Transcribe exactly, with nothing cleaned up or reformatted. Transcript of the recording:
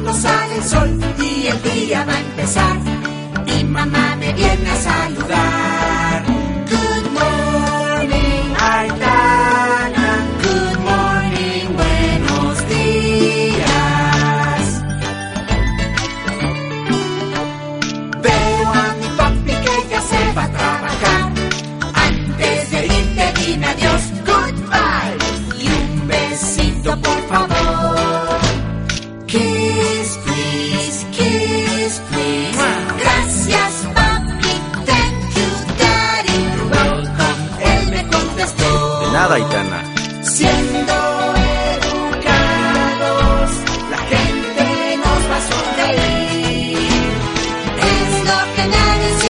cuando sale el sol y el día va a empezar. Mi mamá me viene a saludar. Good morning, Aitana. Good morning, buenos días. Veo a mi papi que ya se va a trabajar. Antes de irte dime adiós, goodbye. Y un besito por favor. Kiss, please, kiss, please. Gracias, papi, thank you, daddy. You're welcome, él me contestó. De nada, Aitana.